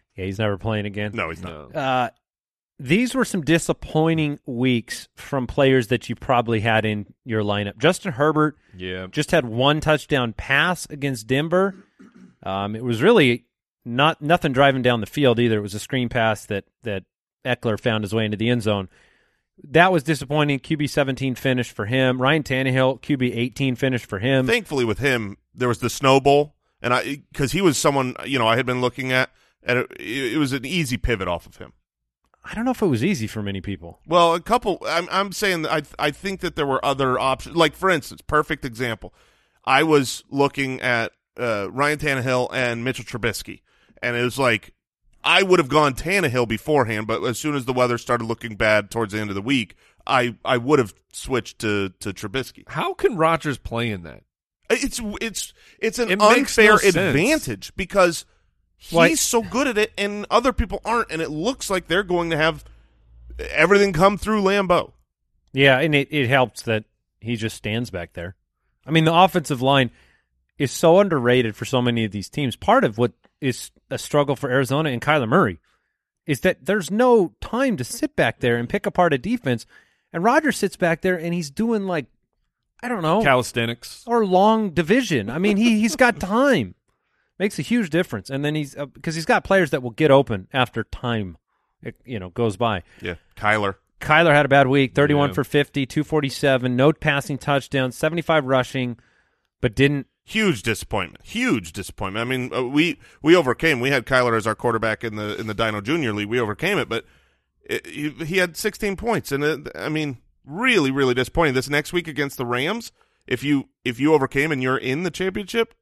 Yeah, he's never playing again. No, he's not. No. Uh, these were some disappointing weeks from players that you probably had in your lineup. Justin Herbert Yeah. just had one touchdown pass against Denver. Um, it was really not nothing driving down the field either. It was a screen pass that that Eckler found his way into the end zone. That was disappointing. Q B seventeen finished for him. Ryan Tannehill, Q B eighteen finished for him. Thankfully, with him, there was the Snow Bowl, and I because he was someone you know I had been looking at, and it, it was an easy pivot off of him. I don't know if it was easy for many people. Well, a couple. I'm I'm saying that I I think that there were other options. Like for instance, perfect example. I was looking at uh, Ryan Tannehill and Mitchell Trubisky, and it was like I would have gone Tannehill beforehand, but as soon as the weather started looking bad towards the end of the week, I I would have switched to to Trubisky. How can Rodgers play in that? It's it's it's an It makes no unfair sense. advantage because he's Like- so good at it and other people aren't, and it looks like they're going to have everything come through Lambeau. Yeah, and it, it helps that he just stands back there. I mean, the offensive line is so underrated for so many of these teams. Part of what is a struggle for Arizona and Kyler Murray is that there's no time to sit back there and pick apart a defense. And Rodgers sits back there and he's doing like, I don't know, Calisthenics. or long division. I mean, he, he's got time. Makes a huge difference. And then he's, uh, because he's got players that will get open after time, it, you know, goes by. Yeah, Kyler. Kyler had a bad week, thirty-one Yeah. for fifty, two forty-seven, no passing touchdowns, seventy-five rushing, but didn't. Huge disappointment. Huge disappointment. I mean, uh, we we overcame. We had Kyler as our quarterback in the in the Dino Junior League. We overcame it, but it, he, he had sixteen points, and it, I mean, really, really disappointing. This next week against the Rams, if you if you overcame and you're in the championship,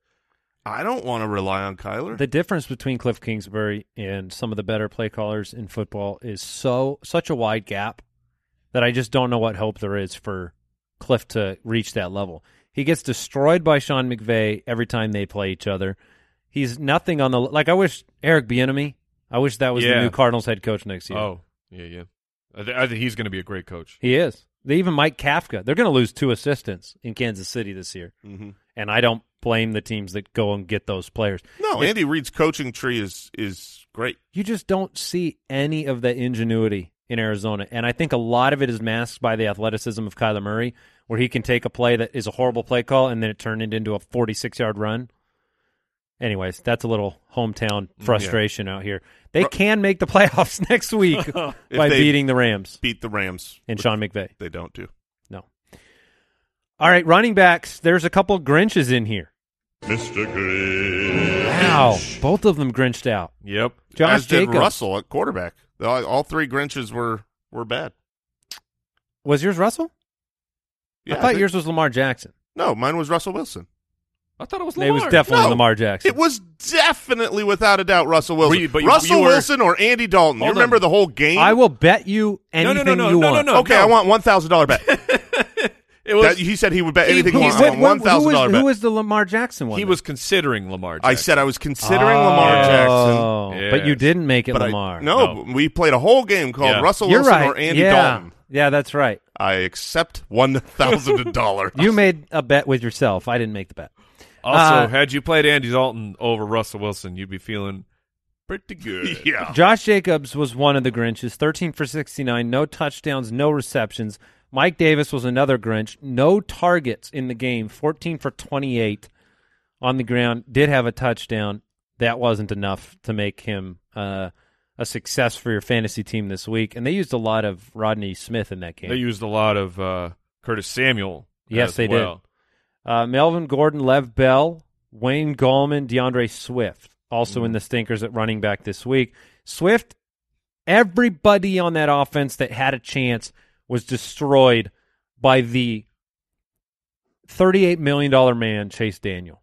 I don't want to rely on Kyler. The difference between Cliff Kingsbury and some of the better play callers in football is so such a wide gap that I just don't know what hope there is for Cliff to reach that level. He gets destroyed by Sean McVay every time they play each other. He's nothing on the – like I wish Eric Bieniemy, I wish that was Yeah. the new Cardinals head coch next year. Oh, yeah, yeah. I, th- I think he's going to be a great coach. He is. They even Mike Kafka. They're going to lose two assistants in Kansas City this year. Mhm. And I don't blame the teams that go and get those players. No, If- Andy Reid's coaching tree is is great. You just don't see any of the ingenuity in Arizona. And I think a lot of it is masked by the athleticism of Kyler Murray, where he can take a play that is a horrible play call and then it turn it into a forty-six-yard run. Anyways, that's a little hometown frustration out here. They Ru- can make the playoffs next week by they- beating the Rams Beat the Rams. and which Sean McVay. They don't do. No. All right, running backs. There's a couple Grinches in here. Mister Grinch. Wow, both of them Grinched out. Yep. Josh As did Jacobs. Russell at quarterback. All, all three Grinches were were bad. Was yours Russell? Yeah, I thought think- yours was Lamar Jackson. No, mine was Russell Wilson. I thought it was It Lamar. was definitely No, Lamar Jackson. It was definitely, without a doubt, Russell Wilson. Were you- but you- Russell you were- Wilson or Andy Dalton. You Hold remember on. the whole game? I will bet you No, anything no, no, you no, want. no, no. Okay, I want one thousand dollar bet. It was, That, he said he would bet anything he Who- wants. who- I want one thousand who, dollar was, bet. who was the Lamar Jackson one? he then? was considering Lamar Jackson. I said I was considering Lamar Jackson. Oh, Yes. but you didn't make it But Lamar. I, no, No. we played a whole game called Yeah. Russell You're Wilson right. or Andy yeah. Dalton. Yeah, that's right. I accept one thousand dollars. You made a bet with yourself. I didn't make the bet. Also, Uh, had you played Andy Dalton over Russell Wilson, you'd be feeling pretty good. Yeah. Josh Jacobs was one of the Grinches, thirteen for sixty-nine, no touchdowns, no receptions. Mike Davis was another Grinch, no targets in the game, fourteen for twenty-eight on the ground, did have a touchdown. That wasn't enough to make him uh, a success for your fantasy team this week. And they used a lot of Rodney Smith in that game. They used a lot of uh, Curtis Samuel. Yes, as they well. did. Uh, Melvin Gordon, Lev Bell, Wayne Gallman, DeAndre Swift, also Mm. in the stinkers at running back this week. Swift, everybody on that offense that had a chance was destroyed by the thirty-eight million dollars man, Chase Daniel,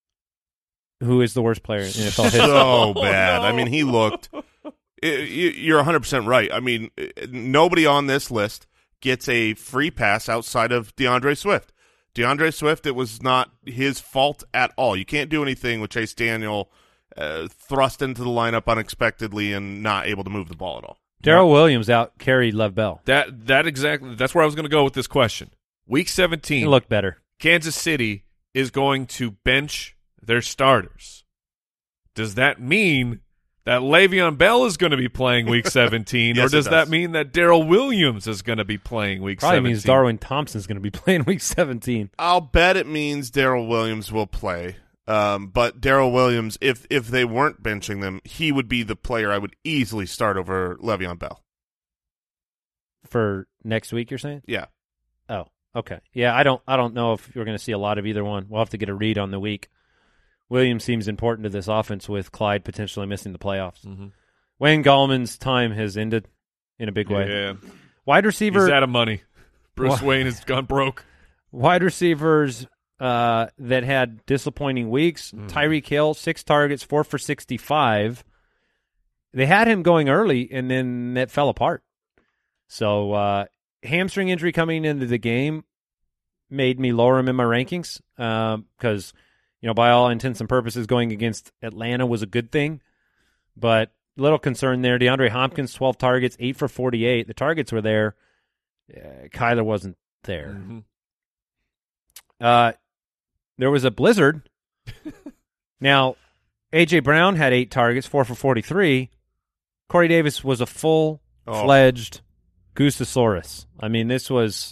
who is the worst player in N F L history. So Oh, bad. no. I mean, he looked. i- i- You're one hundred percent right. I mean, i- nobody on this list gets a free pass outside of DeAndre Swift. DeAndre Swift, it was not his fault at all. You can't do anything with Chase Daniel uh, thrust into the lineup unexpectedly and not able to move the ball at all. Darrell Williams out carried Lev Bell. That that exactly. That's where I was going to go with this question. Week He seventeen, looked better. Kansas City is going to bench their starters. Does that mean that Le'Veon Bell is going to be playing Week seventeen, Yes, or does, it that does. mean that Darrell Williams is going to be playing Week Probably seventeen? means Darwin Thompson's going to be playing Week seventeen. I'll bet it means Darrell Williams will play. Um, but Darrell Williams, if if they weren't benching them, he would be the player I would easily start over Le'Veon Bell. For next week, you're saying? Yeah. Oh, okay. Yeah, I don't I don't know if you're going to see a lot of either one. We'll have to get a read on the week. Williams seems important to this offense with Clyde potentially missing the playoffs. Mm-hmm. Wayne Gallman's time has ended in a big way. Yeah. Wide receiver He's out of money. Bruce Wha- Wayne has gone broke. wide receivers uh, that had disappointing weeks. Mm. Tyreek Hill, six targets, four for sixty-five. They had him going early, and then that fell apart. So uh, hamstring injury coming into the game made me lower him in my rankings because, um, you know, by all intents and purposes, going against Atlanta was a good thing. But little concern there. DeAndre Hopkins, twelve targets, eight for forty-eight. The targets were there. Uh, Kyler wasn't there. Mm-hmm. Uh, there was a blizzard. Now, A J. Brown had eight targets, four for forty-three. Corey Davis was a full-fledged oh. Goososaurus. I mean, this was...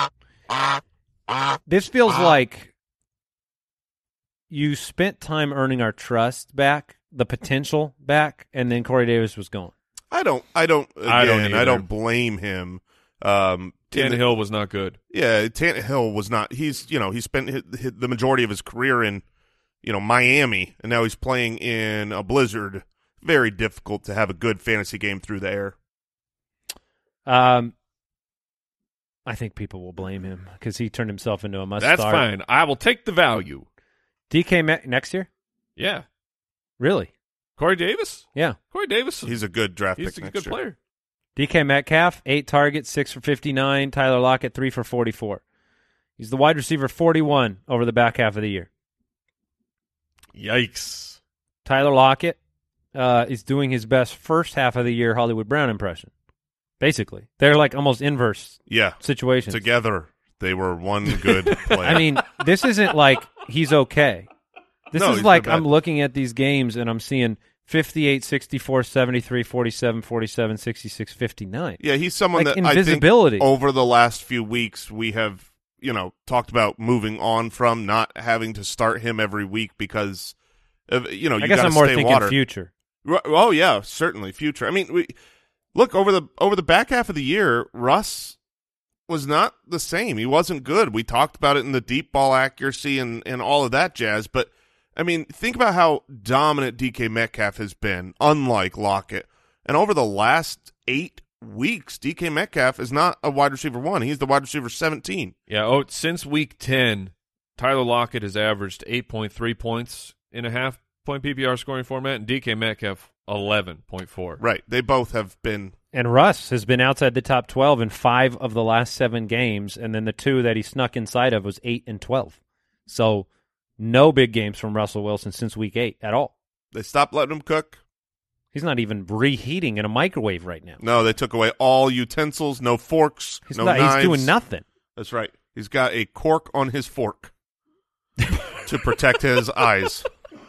This feels like you spent time earning our trust back, the potential back, and then Corey Davis was gone. I don't. I don't. Again, I don't I either. don't blame him. Um, Tannehill was not good. Yeah, Tannehill was not. He's you know he spent his, his, the majority of his career in you know Miami, and now he's playing in a blizzard. Very difficult to have a good fantasy game through the air. Um, I think people will blame him because he turned himself into a must That's start. fine. I will take the value. D K Met next year? Yeah. Really? Corey Davis? Yeah. Corey Davis. He's a good draft he's pick a next good year. player. D K Metcalf, eight targets, six for fifty-nine. Tyler Lockett, three for forty-four. He's the wide receiver forty-one over the back half of the year. Yikes. Tyler Lockett uh, is doing his best first half of the year Hollywood Brown impression. Basically. They're like almost inverse Yeah, situations. together they were one good player. I mean, this isn't like he's okay. This No, is he's like not bad. I'm looking at these games and I'm seeing fifty-eight, sixty-four, seventy-three, forty-seven, forty-seven, sixty-six, fifty-nine. yeah, he's someone Like that I think invisibility. over the last few weeks we have you know talked about moving on from, not having to start him every week because of, you know you I guess gotta I'm more stay thinking water. future. Ru- Oh yeah, certainly future. I mean, we look over the over the back half of the year. Russ was not the same. He wasn't good. We talked about it in the deep ball accuracy and and all of that jazz. But I mean, think about how dominant D K Metcalf has been, unlike Lockett. And over the last eight weeks, D K Metcalf is not a wide receiver one. He's the wide receiver seventeen. Yeah, oh, since week ten, Tyler Lockett has averaged eight point three points in a half-point P P R scoring format, and D K Metcalf eleven point four. Right. They both have been. And Russ has been outside the top twelve in five of the last seven games, and then the two that he snuck inside of was eight and twelve. So no big games from Russell Wilson since week eight at all. They stopped letting him cook. He's not even reheating in a microwave right now. No, they took away all utensils, no forks, He's, no not, knives. he's doing nothing. That's right. He's got a cork on his fork to protect his eyes.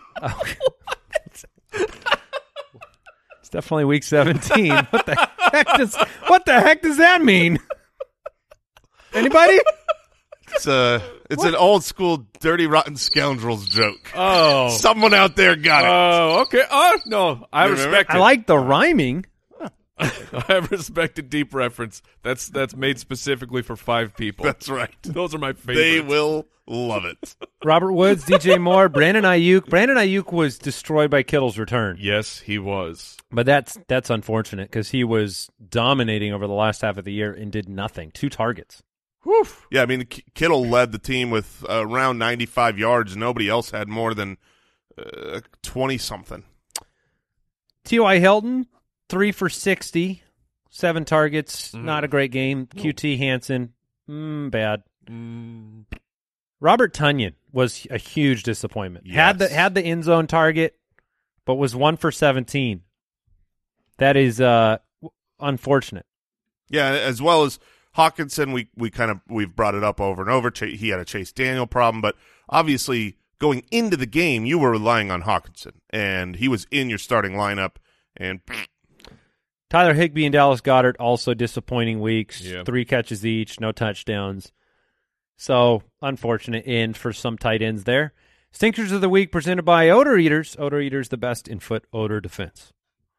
It's definitely week seventeen. What the heck does what the heck does that mean? Anybody? It's a it's an old school dirty rotten scoundrels joke. Oh. Someone out there got it. Oh, okay. Oh, no. I You remember? respect it. I like the rhyming. I respect a deep reference. That's that's made specifically for five people. That's right. Those are my favorites. They will love it. Robert Woods, D J Moore, Brandon Ayuk. Brandon Ayuk was destroyed by Kittle's return. Yes, he was. But that's that's unfortunate because he was dominating over the last half of the year and did nothing. Two targets. Whew. Yeah, I mean, K- Kittle led the team with uh, around ninety-five yards. Nobody else had more than uh, twenty-something. T Y. Hilton, three for sixty, seven targets. Mm. Not a great game. Q T Hansen, mm, bad. Mm. Robert Tonyan was a huge disappointment. Yes. Had the had the end zone target, but was one for seventeen. That is uh, w- unfortunate. Yeah, as well as Hawkinson, we we kind of we've brought it up over and over. Ch- he had a Chase Daniel problem, but obviously going into the game, you were relying on Hawkinson, and he was in your starting lineup. and Tyler Higbee and Dallas Goedert, also disappointing weeks. Yeah. Three catches each, no touchdowns. So, unfortunate end for some tight ends there. Stinkers of the Week presented by Odor Eaters. Odor Eaters, the best in foot odor defense.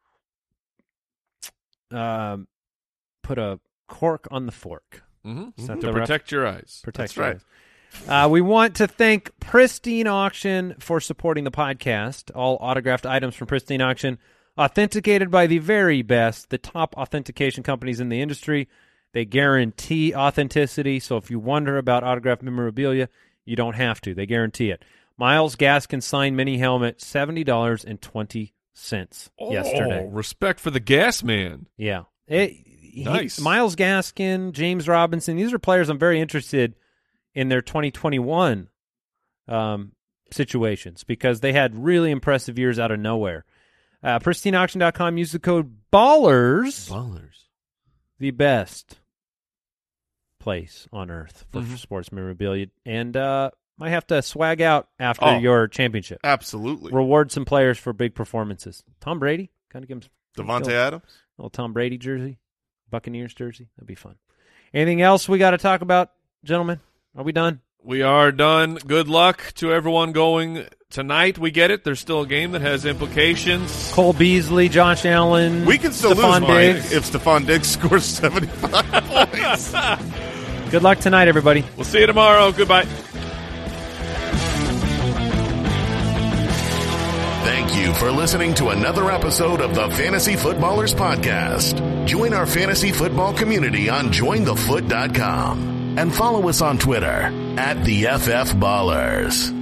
Um, put a cork on the fork. Mm-hmm. Is that To the ref- protect your eyes. Protect That's your right. eyes. Uh, we want to thank Pristine Auction for supporting the podcast. All autographed items from Pristine Auction, authenticated by the very best, the top authentication companies in the industry. They guarantee authenticity, so if you wonder about autographed memorabilia, you don't have to. They guarantee it. Myles Gaskin signed mini helmet, seventy dollars and twenty cents Oh, yesterday. respect for the gas man. Yeah. It, he- Nice. Myles Gaskin, James Robinson, these are players I'm very interested in their twenty twenty-one um, situations because they had really impressive years out of nowhere. Uh, pristine auction dot com, use the code BALLERS, Ballers. the best place on earth for Mhm. sports memorabilia. And uh, might have to swag out after Oh. your championship. absolutely. Reward some players for big performances. Tom Brady, kind of give him Devontae Still- Adams. little Tom Brady jersey, Buccaneers jersey. That'd be fun. Anything else we got to talk about, gentlemen? Are we done? We are done. Good luck to everyone going tonight. We get it. There's still a game that has implications. Cole Beasley, Josh Allen. We can still Stephon lose Mike, Diggs. if Stephon Diggs scores seventy-five points. Good luck tonight, everybody. We'll see you tomorrow. Goodbye. Thank you for listening to another episode of the Fantasy Footballers Podcast. Join our fantasy football community on join the foot dot com and follow us on Twitter at the F F Ballers.